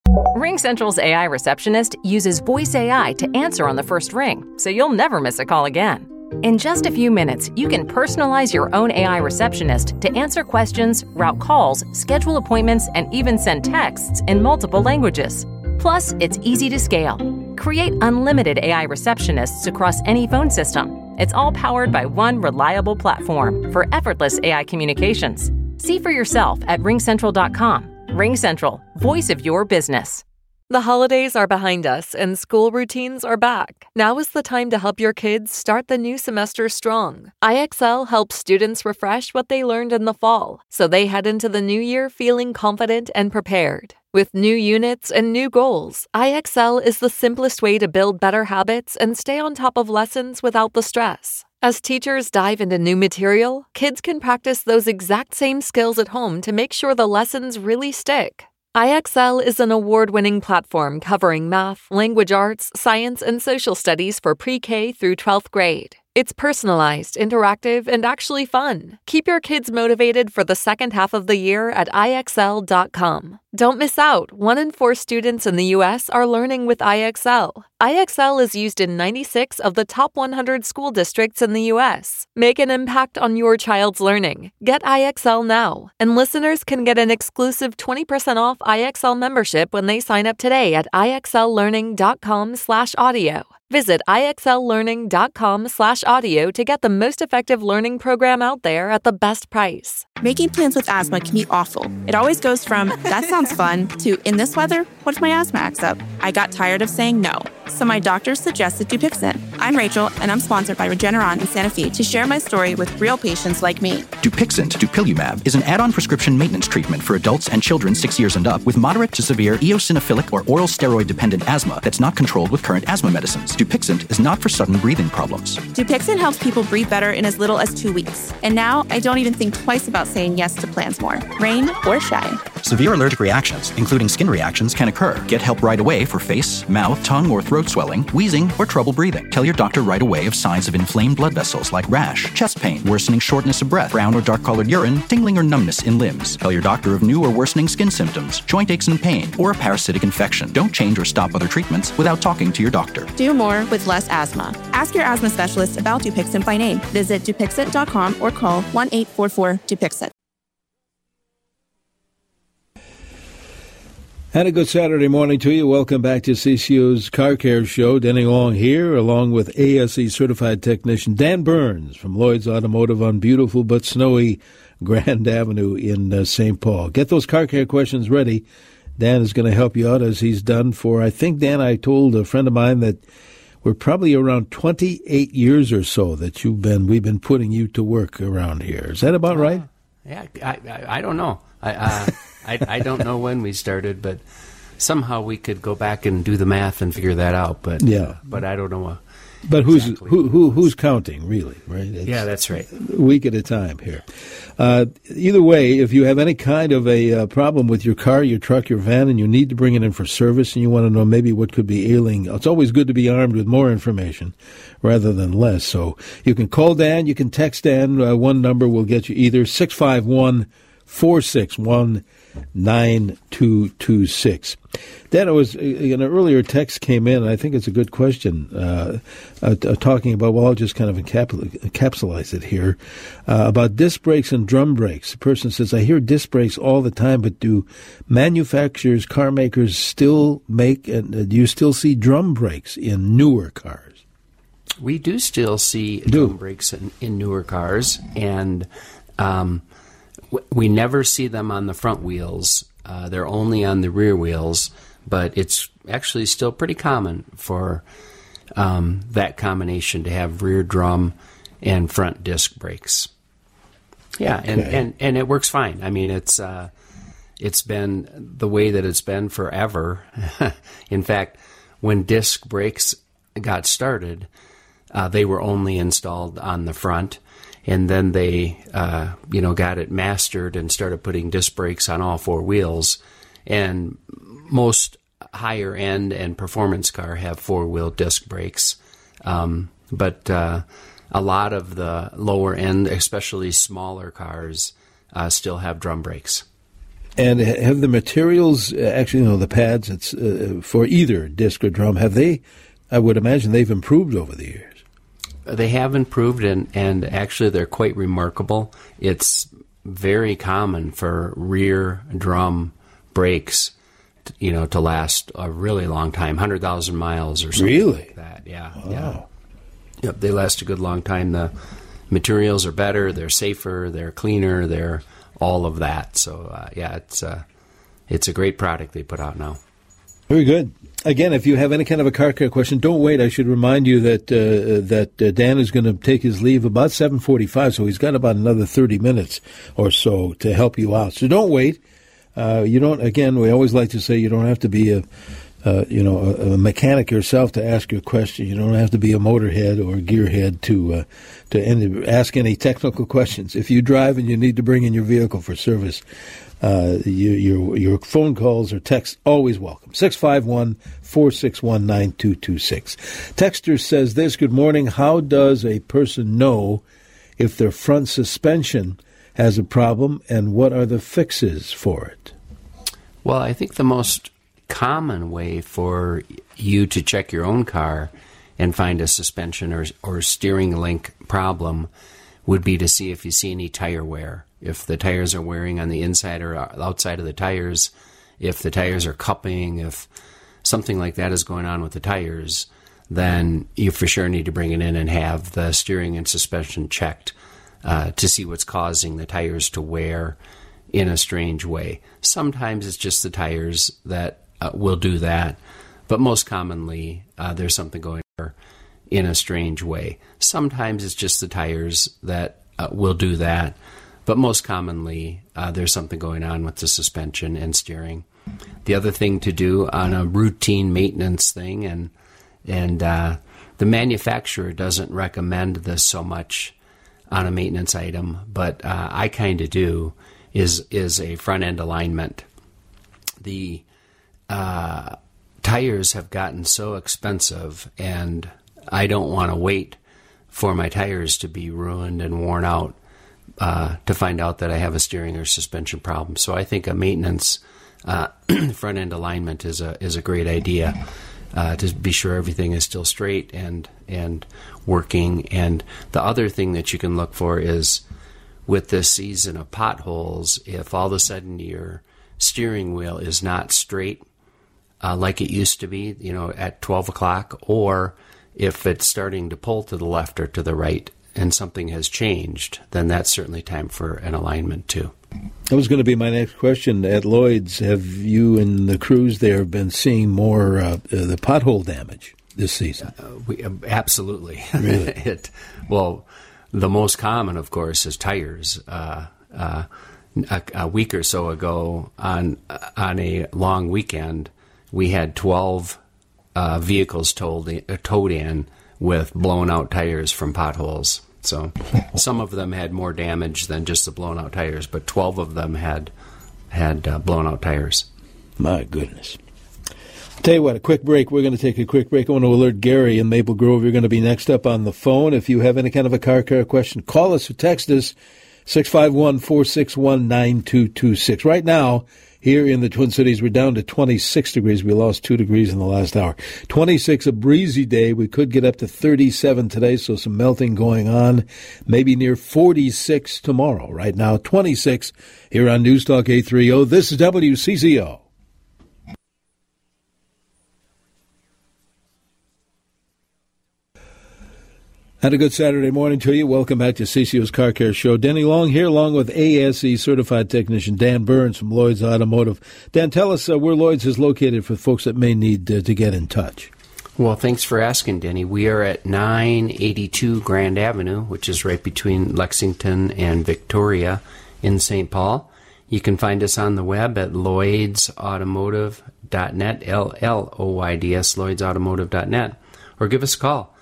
RingCentral's AI receptionist uses voice AI to answer on the first ring, so you'll never miss a call again. In just a few minutes, you can personalize your own AI receptionist to answer questions, route calls, schedule appointments, and even send texts in multiple languages. Plus, it's easy to scale. Create unlimited AI receptionists across any phone system. It's all powered by one reliable platform for effortless AI communications. See for yourself at ringcentral.com. RingCentral, voice of your business. The holidays are behind us and school routines are back. Now is the time to help your kids start the new semester strong. IXL helps students refresh what they learned in the fall, so they head into the new year feeling confident and prepared. With new units and new goals, IXL is the simplest way to build better habits and stay on top of lessons without the stress. As teachers dive into new material, kids can practice those exact same skills at home to make sure the lessons really stick. IXL is an award-winning platform covering math, language arts, science, and social studies for pre-K through 12th grade. It's personalized, interactive, and actually fun. Keep your kids motivated for the second half of the year at IXL.com. Don't miss out. 1 in 4 students in the U.S. are learning with IXL. IXL is used in 96 of the top 100 school districts in the U.S. Make an impact on your child's learning. Get IXL now. And listeners can get an exclusive 20% off IXL membership when they sign up today at IXLlearning.com/audio. Visit IXLlearning.com/audio to get the most effective learning program out there at the best price. Making plans with asthma can be awful. It always goes from, that sounds fun, to, in this weather, what if my asthma acts up? I got tired of saying no, so my doctor suggested Dupixent. I'm Rachel, and I'm sponsored by Regeneron in Santa Fe to share my story with real patients like me. Dupixent, dupilumab, is an add-on prescription maintenance treatment for adults and children 6 years and up with moderate to severe eosinophilic or oral steroid-dependent asthma that's not controlled with current asthma medicines. Dupixent is not for sudden breathing problems. Dupixent helps people breathe better in as little as 2 weeks. And now I don't even think twice about saying yes to plans more, rain or shine. Severe allergic reactions, including skin reactions, can occur. Get help right away for face, mouth, tongue, or throat swelling, wheezing, or trouble breathing. Tell your doctor right away of signs of inflamed blood vessels like rash, chest pain, worsening shortness of breath, brown or dark-colored urine, tingling or numbness in limbs. Tell your doctor of new or worsening skin symptoms, joint aches and pain, or a parasitic infection. Don't change or stop other treatments without talking to your doctor. Do more with less asthma. Ask your asthma specialist about Dupixent by name. Visit Dupixent.com or call 1-844-DUPIXENT. And a good Saturday morning to you. Welcome back to CCO's Car Care Show. Denny Long here, along with ASE certified technician Dan Burns from Lloyd's Automotive on beautiful but snowy Grand Avenue in St. Paul. Get those car care questions ready. Dan is going to help you out as he's done for, I think, Dan, I told a friend of mine that we're probably around 28 years or so that we've been putting you to work around here. Is that about right? Yeah, I don't know. I don't know when we started, but somehow we could go back and do the math and figure that out. But yeah, but I don't know. But who's counting, really, right? Yeah, that's right. A week at a time here. Either way, if you have any kind of a problem with your car, your truck, your van, and you need to bring it in for service, and you want to know maybe what could be ailing, it's always good to be armed with more information rather than less. So you can call Dan, you can text Dan. One number will get you either 651-461-9226. Dan, it was an earlier text came in, and I think it's a good question, talking about, well, I'll just kind of encapsulate it here, about disc brakes and drum brakes. The person says, I hear disc brakes all the time, but do manufacturers, car makers still make, and do you still see drum brakes in newer cars? We do still see drum brakes in newer cars, and we never see them on the front wheels. They're only on the rear wheels, but it's actually still pretty common for that combination to have rear drum and front disc brakes. Yeah, okay. and it works fine. I mean, it's been the way that it's been forever. In fact, when disc brakes got started, they were only installed on the front. And then they, got it mastered and started putting disc brakes on all four wheels. And most higher end and performance car have four-wheel disc brakes. But a lot of the lower end, especially smaller cars, still have drum brakes. And have the materials, actually, the pads, it's for either disc or drum, have they, I would imagine they've improved over the years. They have improved, and actually they're quite remarkable. It's very common for rear drum brakes, to last a really long time, 100,000 miles or something. Really? Like that. Yeah. Wow. Yeah. Yep, they last a good long time. The materials are better, they're safer, they're cleaner, they're all of that. So, it's a great product they put out now. Very good. Again, if you have any kind of a car care question, don't wait. I should remind you that Dan is going to take his leave about 7:45, so he's got about another 30 minutes or so to help you out. So don't wait. Again, we always like to say you don't have to be a mechanic yourself to ask your question. You don't have to be a motorhead or a gearhead to ask any technical questions. If you drive and you need to bring in your vehicle for service, your phone calls or texts always welcome. 651-461-9226. Texter says this: Good morning. How does a person know if their front suspension has a problem, and what are the fixes for it? Well, I think the most common way for you to check your own car and find a suspension or steering link problem would be to see if you see any tire wear. If the tires are wearing on the inside or outside of the tires, if the tires are cupping, if something like that is going on with the tires, then you for sure need to bring it in and have the steering and suspension checked to see what's causing the tires to wear in a strange way. Sometimes it's just the tires that will do that, but most commonly there's something going on in a strange way. Sometimes it's just the tires that will do that, but most commonly there's something going on with the suspension and steering. The other thing to do on a routine maintenance thing, and the manufacturer doesn't recommend this so much on a maintenance item, but I kind of do, is a front end alignment. The tires have gotten so expensive, and I don't want to wait for my tires to be ruined and worn out to find out that I have a steering or suspension problem. So I think a maintenance front end alignment is a great idea to be sure everything is still straight and working. And the other thing that you can look for is, with this season of potholes, if all of a sudden your steering wheel is not straight like it used to be, at 12 o'clock, or if it's starting to pull to the left or to the right and something has changed, then that's certainly time for an alignment too. That was going to be my next question. At Lloyd's, have you and the crews there been seeing more the pothole damage this season? Absolutely. Really? The most common, of course, is tires. A week or so ago, on a long weekend, we had 12 vehicles towed in with blown out tires from potholes. So some of them had more damage than just the blown out tires, but 12 of them had blown out tires. My goodness. I'll tell you what, a quick break. We're going to take a quick break. I want to alert Gary in Maple Grove. You're going to be next up on the phone. If you have any kind of a car care question, call us or text us, 651-461-9226. Right now, here in the Twin Cities, we're down to 26 degrees. We lost 2 degrees in the last hour. 26, a breezy day. We could get up to 37 today, so some melting going on. Maybe near 46 tomorrow. Right now, 26 here on News Talk 830. This is WCCO. Had a good Saturday morning to you. Welcome back to CCO's Car Care Show. Denny Long here, along with ASE certified technician Dan Burns from Lloyd's Automotive. Dan, tell us where Lloyd's is located for folks that may need to get in touch. Well, thanks for asking, Denny. We are at 982 Grand Avenue, which is right between Lexington and Victoria in St. Paul. You can find us on the web at lloydsautomotive.net, LLOYDS, lloydsautomotive.net, or give us a call.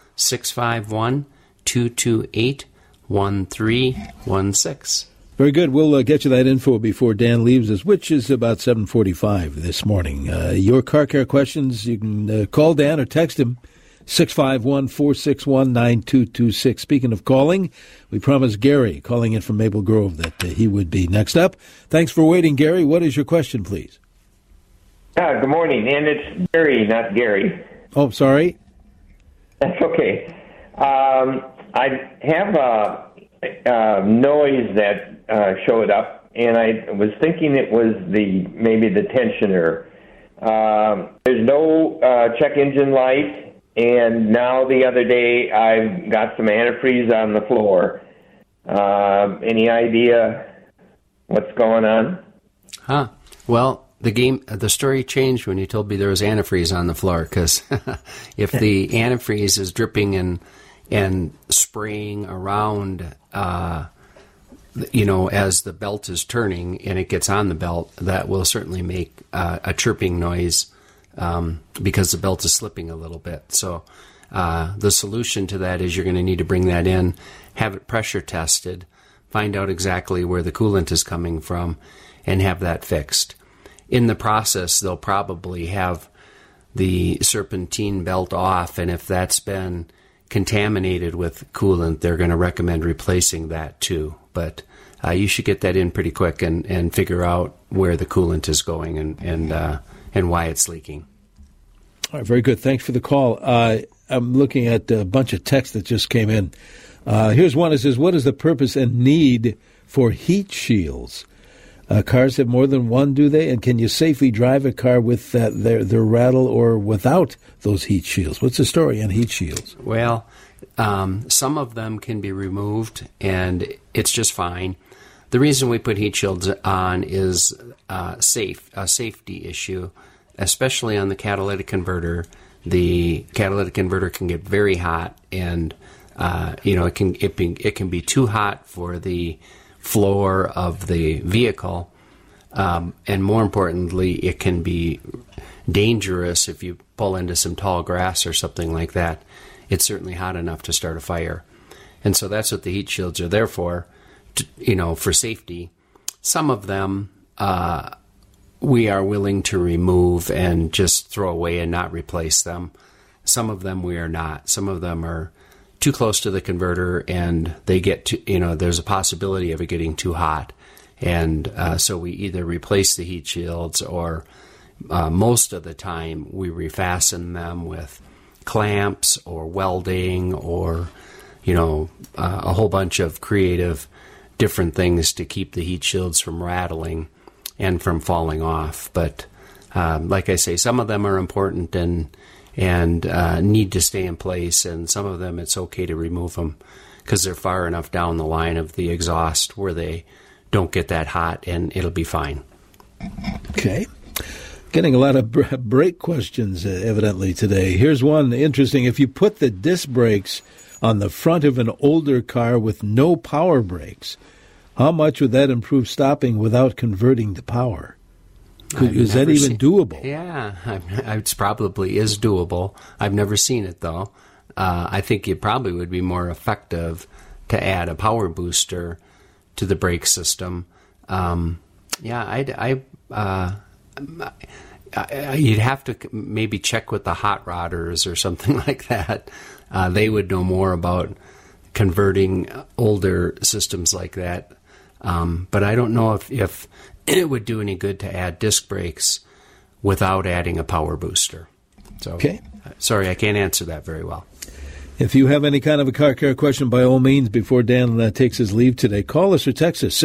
651-228-1316. Very good. We'll get you that info before Dan leaves us, which is about 7:45 this morning. Your car care questions, you can call Dan or text him, 651-461-9226. Speaking of calling, we promised Gary, calling in from Maple Grove, that he would be next up. Thanks for waiting, Gary. What is your question, please? Good morning, and it's Gary, not Gary. Oh, sorry. That's okay. I have a noise that showed up, and I was thinking it was maybe the tensioner. There's no check engine light. And now the other day, I've got some antifreeze on the floor. Any idea what's going on? Well, the story changed when you told me there was antifreeze on the floor, because if the antifreeze is dripping and spraying around, as the belt is turning and it gets on the belt, that will certainly make a chirping noise. Because the belt is slipping a little bit. So the solution to that is you're going to need to bring that in, have it pressure tested, find out exactly where the coolant is coming from, and have that fixed. In the process, they'll probably have the serpentine belt off, and if that's been contaminated with coolant, they're going to recommend replacing that too. But you should get that in pretty quick and figure out where the coolant is going and why it's leaking. All right, very good. Thanks for the call. I'm looking at a bunch of texts that just came in. Here's one that says, what is the purpose and need for heat shields? Cars have more than one, do they? And can you safely drive a car with their rattle or without those heat shields? What's the story on heat shields? Well, some of them can be removed, and it's just fine. The reason we put heat shields on is a safety issue, especially on the catalytic converter. The catalytic converter can get very hot, and it can be too hot for the floor of the vehicle, and more importantly, it can be dangerous if you pull into some tall grass or something like that. It's certainly hot enough to start a fire, and so that's what the heat shields are there for. For safety. Some of them we are willing to remove and just throw away and not replace them. Some of them we are not. Some of them are too close to the converter, and they get to, there's a possibility of it getting too hot. And so we either replace the heat shields, or most of the time we refasten them with clamps or welding, or a whole bunch of creative different things to keep the heat shields from rattling and from falling off. But like I say, some of them are important and need to stay in place, and some of them it's okay to remove them because they're far enough down the line of the exhaust where they don't get that hot, and it'll be fine. Okay. Getting a lot of brake questions, evidently, today. Here's one interesting. If you put the disc brakes on the front of an older car with no power brakes, how much would that improve stopping without converting to power? Is that even doable? Yeah, it probably is doable. I've never seen it, though. I think it probably would be more effective to add a power booster to the brake system. You'd have to maybe check with the hot rodders or something like that. They would know more about converting older systems like that. But I don't know if it would do any good to add disc brakes without adding a power booster. So, okay. Sorry, I can't answer that very well. If you have any kind of a car care question, by all means, before Dan takes his leave today, call us or text us,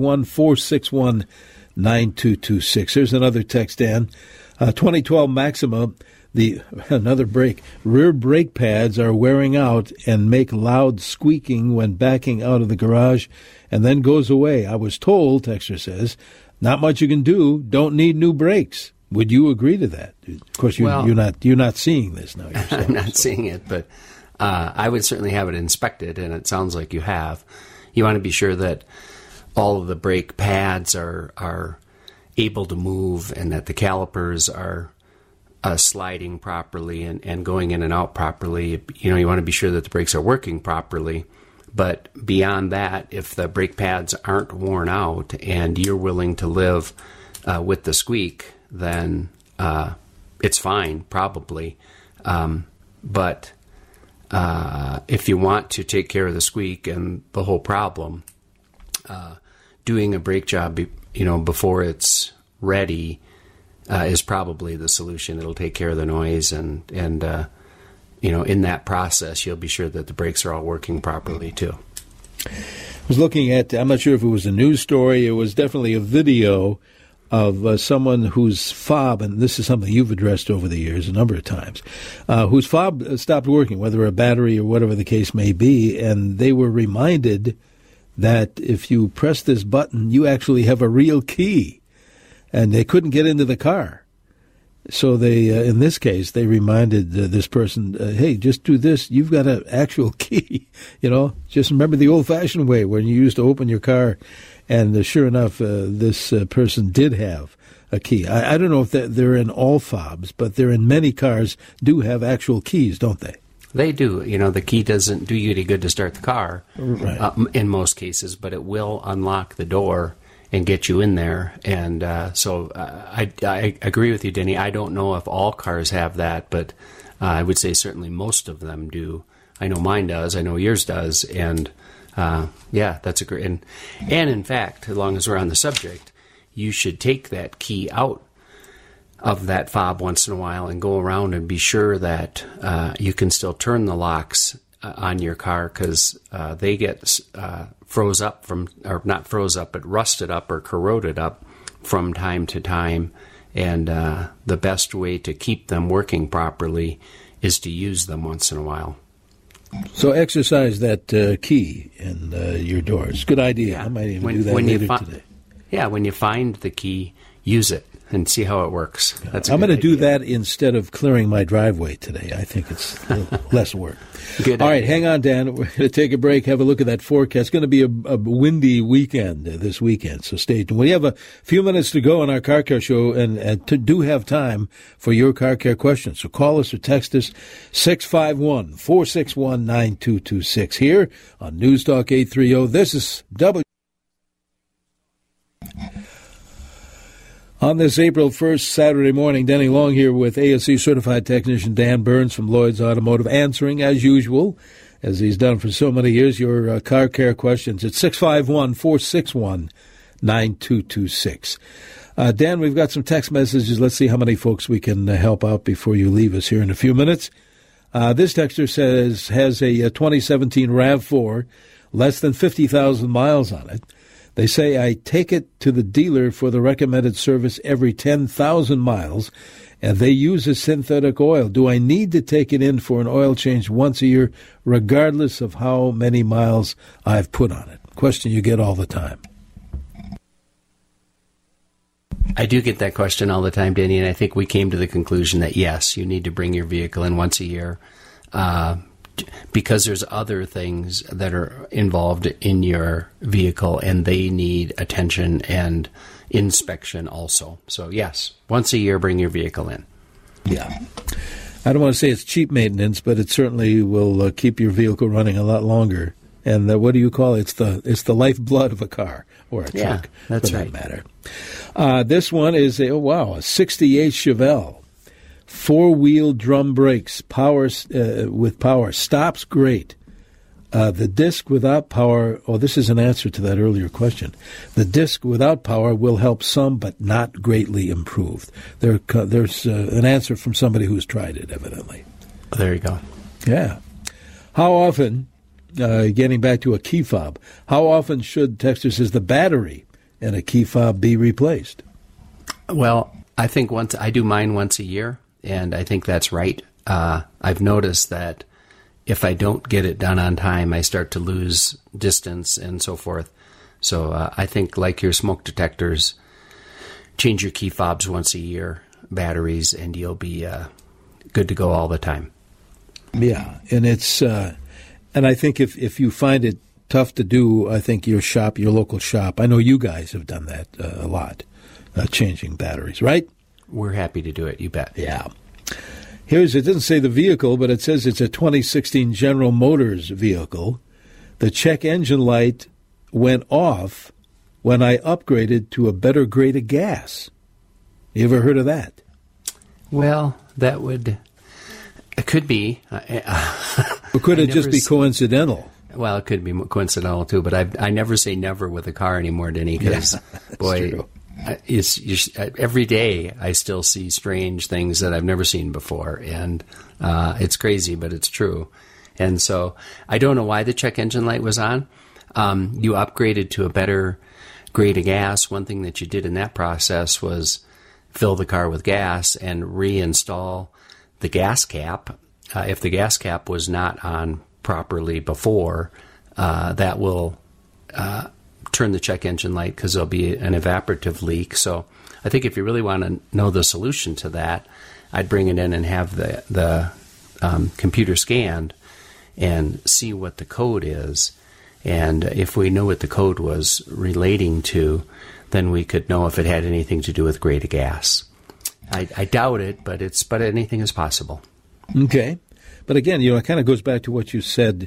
651-461-9226. Here's another text, Dan. 2012 Maxima, another brake. Rear brake pads are wearing out and make loud squeaking when backing out of the garage and then goes away. I was told, texter says, not much you can do, don't need new brakes. Would you agree to that? Of course, you're not seeing this now yourself. I'm not seeing it, but I would certainly have it inspected, and it sounds like you have. You want to be sure that all of the brake pads are able to move and that the calipers are sliding properly and going in and out properly. You want to be sure that the brakes are working properly. But beyond that, if the brake pads aren't worn out and you're willing to live with the squeak, then it's fine, probably. But if you want to take care of the squeak and the whole problem, doing a brake job, before it's ready is probably the solution. It'll take care of the noise, and in that process, you'll be sure that the brakes are all working properly too. I was looking at, I'm not sure if it was a news story, it was definitely a video of someone whose fob, and this is something you've addressed over the years a number of times, whose fob stopped working, whether a battery or whatever the case may be, and they were reminded that if you press this button, you actually have a real key, and they couldn't get into the car. So they, in this case, they reminded this person, hey, just do this. You've got an actual key. Just remember the old-fashioned way when you used to open your car. And sure enough, this person did have a key. I don't know if they're in all fobs, but they're in many cars do have actual keys, don't they? They do. The key doesn't do you any good to start the car, right. In most cases, but it will unlock the door and get you in there. And so I agree with you, Denny. I don't know if all cars have that, but I would say certainly most of them do. I know mine does. I know yours does. And that's a great. And in fact, as long as we're on the subject, you should take that key out of that fob once in a while and go around and be sure that you can still turn the locks on your car, because they get froze up or not froze up, but rusted up or corroded up from time to time. And the best way to keep them working properly is to use them once in a while. So exercise that key in your doors. Good idea. Yeah. I might even do that later today. Yeah, when you find the key, use it and see how it works. I'm going to do that instead of clearing my driveway today. I think it's a little less work. Good All idea. right, hang on, Dan. We're going to take a break, have a look at that forecast. It's going to be a windy weekend this weekend, so stay tuned. We have a few minutes to go on our Car Care Show, and do have time for your car care questions. So call us or text us, 651-461-9226 here on News Talk 830. This is On this April 1st, Saturday morning, Denny Long here with ASE Certified Technician Dan Burns from Lloyd's Automotive, answering, as usual, as he's done for so many years, your car care questions at 651-461-9226. Dan, we've got some text messages. Let's see how many folks we can help out before you leave us here in a few minutes. This texter says, has a 2017 RAV4, less than 50,000 miles on it. They say I take it to the dealer for the recommended service every 10,000 miles, and they use a synthetic oil. Do I need to take it in for an oil change once a year, regardless of how many miles I've put on it? Question you get all the time. I do get that question all the time, Danny, and I think we came to the conclusion that, yes, you need to bring your vehicle in once a year, because there's other things that are involved in your vehicle, and they need attention and inspection also. So, yes, once a year, bring your vehicle in. Yeah. I don't want to say it's cheap maintenance, but it certainly will keep your vehicle running a lot longer. And what do you call it? It's the lifeblood of a car or a truck, that's for right. that matter. This one is a 68 Chevelle. 4-wheel drum brakes, with power, stops great. The disc without power, this is an answer to that earlier question. The disc without power will help some, but not greatly improved. There's an answer from somebody who's tried it, evidently. There you go. Yeah. How often, getting back to a key fob, how often should, texter says, the battery in a key fob be replaced? Well, I think I do mine once a year. And I think that's right. I've noticed that if I don't get it done on time, I start to lose distance and so forth. So I think, like your smoke detectors, change your key fobs once a year, batteries, and you'll be good to go all the time. Yeah, and it's and I think if you find it tough to do, I think your local shop, I know you guys have done that a lot, changing batteries, right? We're happy to do it, you bet. Yeah. It doesn't say the vehicle, but it says it's a 2016 General Motors vehicle. The check engine light went off when I upgraded to a better grade of gas. You ever heard of that? Well, that would... It could be. Or could it just be coincidental? Well, it could be coincidental too, but I never say never with a car anymore, Denny, because, boy, every day I still see strange things that I've never seen before, and it's crazy, but it's true. And so I don't know why the check engine light was on. You upgraded to a better grade of gas. One thing that you did in that process was fill the car with gas and reinstall the gas cap. If the gas cap was not on properly before, that will turn the check engine light because there'll be an evaporative leak. So I think if you really want to know the solution to that, I'd bring it in and have the computer scanned and see what the code is. And if we know what the code was relating to, then we could know if it had anything to do with grade of gas. I doubt it, but anything is possible. Okay. But again, it kind of goes back to what you said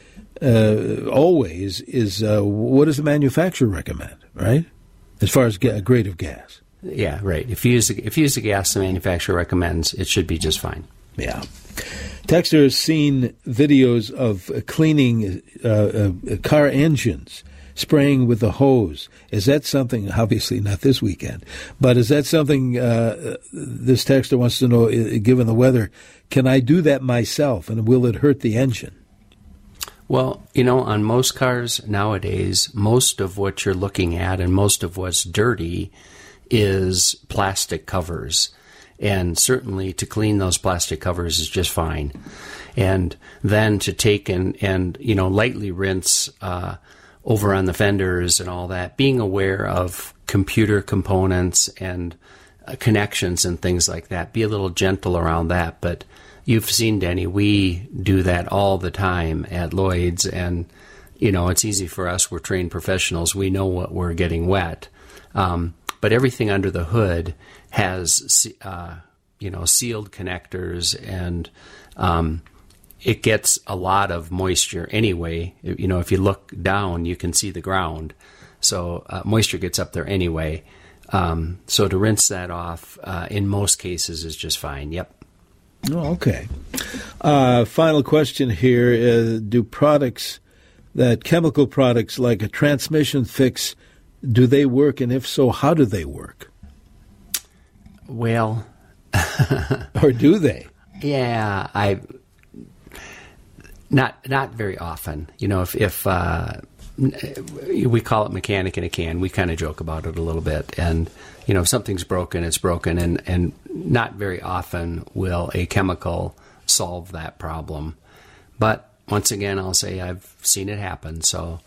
always is what does the manufacturer recommend, right? As far as grade of gas. Yeah, right. If you use the gas the manufacturer recommends, it should be just fine. Yeah. Texter has seen videos of cleaning car engines, spraying with the hose. Is that something, obviously not this weekend, but is that something this texter wants to know, given the weather, can I do that myself, and will it hurt the engine? Well, on most cars nowadays, most of what you're looking at and most of what's dirty is plastic covers. And certainly to clean those plastic covers is just fine. And then to take and lightly rinse over on the fenders and all that, being aware of computer components and connections and things like that, be a little gentle around that. But you've seen, Denny, we do that all the time at Lloyd's, and it's easy for us. We're trained professionals. We know what we're getting wet. But everything under the hood has, sealed connectors, and it gets a lot of moisture anyway. If you look down, you can see the ground. So moisture gets up there anyway. So to rinse that off, in most cases, is just fine. Yep. Oh, okay. Final question here. Do chemical products like a transmission fix, do they work? And if so, how do they work? Well, or do they? Yeah, not very often. If we call it mechanic in a can, we kind of joke about it a little bit. And if something's broken, it's broken, and not very often will a chemical solve that problem. But once again, I'll say I've seen it happen. So,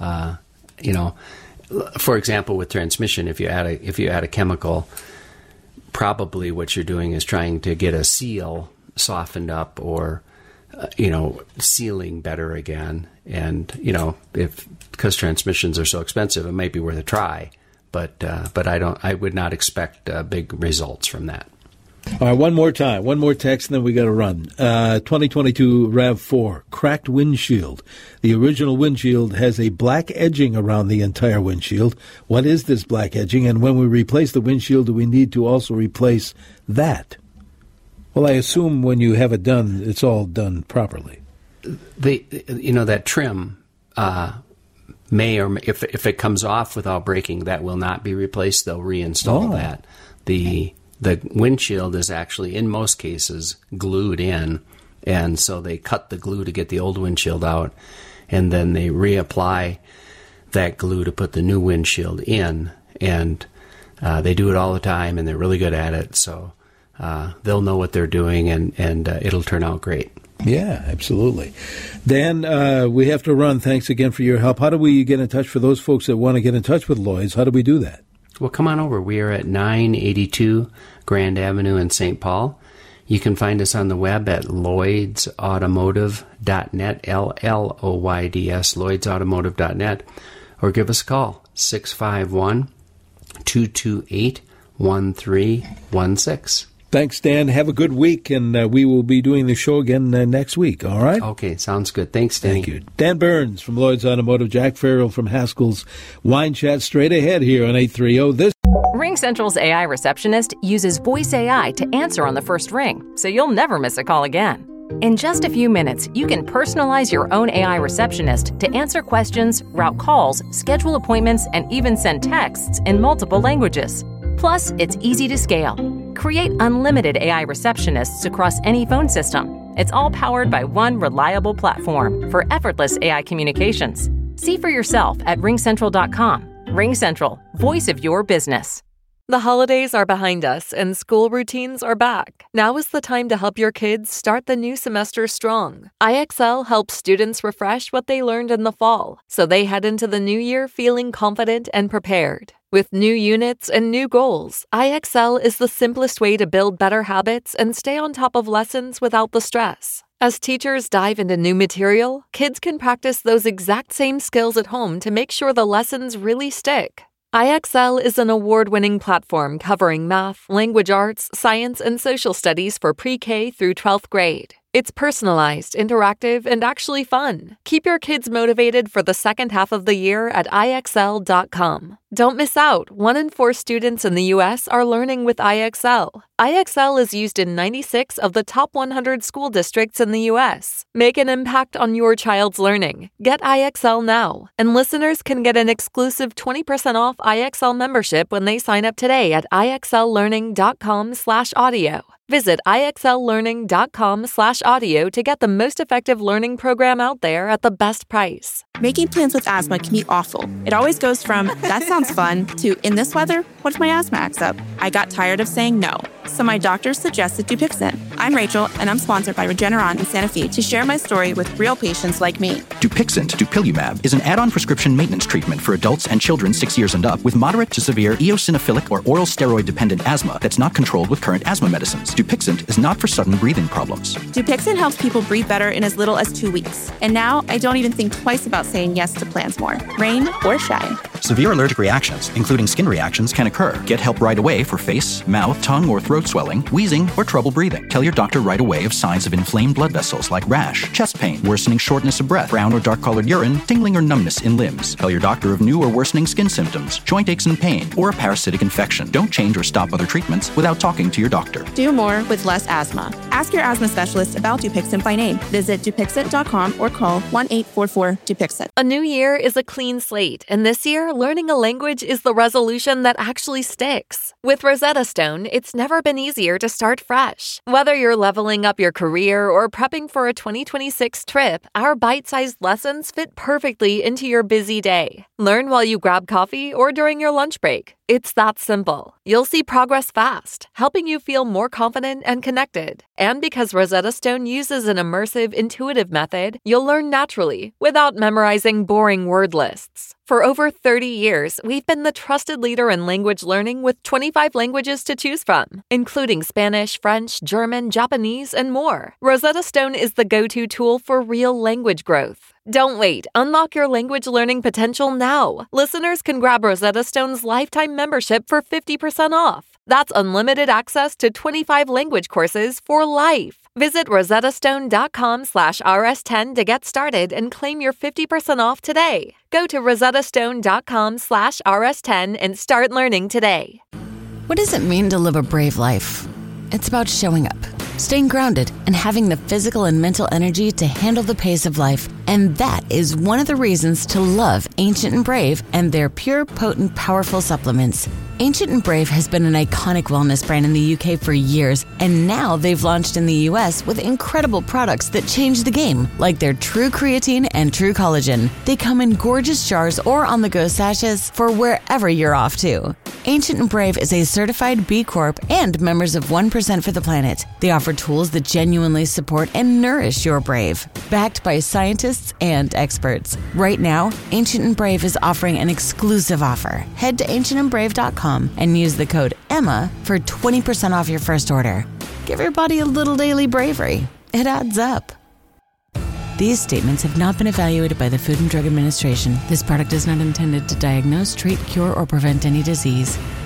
for example, with transmission, if you add a chemical, probably what you're doing is trying to get a seal softened up or, sealing better again. And, because transmissions are so expensive, it might be worth a try. But I would not expect big results from that. All right, one more text, and then we got to run. 2022 RAV4, cracked windshield. The original windshield has a black edging around the entire windshield. What is this black edging? And when we replace the windshield, do we need to also replace that? Well, I assume when you have it done, it's all done properly. That trim may, or if it comes off without breaking, that will not be replaced. They'll reinstall that. The windshield is actually, in most cases, glued in, and so they cut the glue to get the old windshield out, and then they reapply that glue to put the new windshield in, and they do it all the time, and they're really good at it, so they'll know what they're doing, and it'll turn out great. Yeah, absolutely. Dan, we have to run. Thanks again for your help. How do we get in touch for those folks that want to get in touch with Lloyd's? How do we do that? Well, come on over. We are at 982 Grand Avenue in St. Paul. You can find us on the web at lloydsautomotive.net, LLOYDS, lloydsautomotive.net, or give us a call, 651-228-1316. Thanks, Dan. Have a good week, and we will be doing the show again next week, all right? Okay, sounds good. Thanks, Danny. Thank you. Dan Burns from Lloyd's Automotive, Jack Farrell from Haskell's Wine Chat, straight ahead here on 830. RingCentral's AI receptionist uses voice AI to answer on the first ring, so you'll never miss a call again. In just a few minutes, you can personalize your own AI receptionist to answer questions, route calls, schedule appointments, and even send texts in multiple languages. Plus, it's easy to scale. Create unlimited AI receptionists across any phone system. It's all powered by one reliable platform for effortless AI communications. See for yourself at ringcentral.com. RingCentral, voice of your business. The holidays are behind us and school routines are back. Now is the time to help your kids start the new semester strong. IXL helps students refresh what they learned in the fall, so they head into the new year feeling confident and prepared. With new units and new goals, IXL is the simplest way to build better habits and stay on top of lessons without the stress. As teachers dive into new material, kids can practice those exact same skills at home to make sure the lessons really stick. IXL is an award-winning platform covering math, language arts, science, and social studies for pre-K through 12th grade. It's personalized, interactive, and actually fun. Keep your kids motivated for the second half of the year at IXL.com. Don't miss out. 1 in 4 students in the U.S. are learning with IXL. IXL is used in 96 of the top 100 school districts in the U.S. Make an impact on your child's learning. Get IXL now. And listeners can get an exclusive 20% off IXL membership when they sign up today at IXLlearning.com/audio. Visit IXLlearning.com/audio to get the most effective learning program out there at the best price. Making plans with asthma can be awful. It always goes from, that sounds fun, to, in this weather, what if my asthma acts up? I got tired of saying no, so my doctor suggested Dupixent. I'm Rachel, and I'm sponsored by Regeneron in Santa Fe to share my story with real patients like me. Dupixent, dupilumab, is an add-on prescription maintenance treatment for adults and children 6 years and up with moderate to severe eosinophilic or oral steroid-dependent asthma that's not controlled with current asthma medicines. Dupixent is not for sudden breathing problems. Dupixent helps people breathe better in as little as 2 weeks. And now I don't even think twice about saying yes to plans more, rain or shine. Severe allergic reactions, including skin reactions, can occur. Get help right away for face, mouth, tongue, or throat swelling, wheezing, or trouble breathing. Tell your doctor right away of signs of inflamed blood vessels like rash, chest pain, worsening shortness of breath, brown or dark-colored urine, tingling or numbness in limbs. Tell your doctor of new or worsening skin symptoms, joint aches and pain, or a parasitic infection. Don't change or stop other treatments without talking to your doctor. Do more with less asthma. Ask your asthma specialist about Dupixent by name. Visit Dupixent.com or call 1-844-DUPIXENT. A new year is a clean slate, and this year, learning a language is the resolution that actually sticks. With Rosetta Stone, it's never been easier to start fresh. Whether you're leveling up your career or prepping for a 2026 trip, our bite-sized lessons fit perfectly into your busy day. Learn while you grab coffee or during your lunch break. It's that simple. You'll see progress fast, helping you feel more confident and connected. And because Rosetta Stone uses an immersive, intuitive method, you'll learn naturally without memorizing boring word lists. For over 30 years, we've been the trusted leader in language learning with 25 languages to choose from, including Spanish, French, German, Japanese, and more. Rosetta Stone is the go-to tool for real language growth. Don't wait. Unlock your language learning potential now. Listeners can grab Rosetta Stone's lifetime membership for 50% off. That's unlimited access to 25 language courses for life. Visit rosettastone.com/rs10 to get started and claim your 50% off today. Go to rosettastone.com/rs10 and start learning today. What does it mean to live a brave life? It's about showing up, staying grounded, and having the physical and mental energy to handle the pace of life. And that is one of the reasons to love Ancient and Brave and their pure, potent, powerful supplements. Ancient and Brave has been an iconic wellness brand in the UK for years, and now they've launched in the US with incredible products that change the game, like their True Creatine and True Collagen. They come in gorgeous jars or on-the-go sachets for wherever you're off to. Ancient and Brave is a certified B Corp and members of 1% for the Planet. They offer tools that genuinely support and nourish your brave, backed by scientists and experts. Right now, Ancient and Brave is offering an exclusive offer. Head to ancientandbrave.com and use the code EMMA for 20% off your first order. Give your body a little daily bravery. It adds up. These statements have not been evaluated by the Food and Drug Administration. This product is not intended to diagnose, treat, cure, or prevent any disease.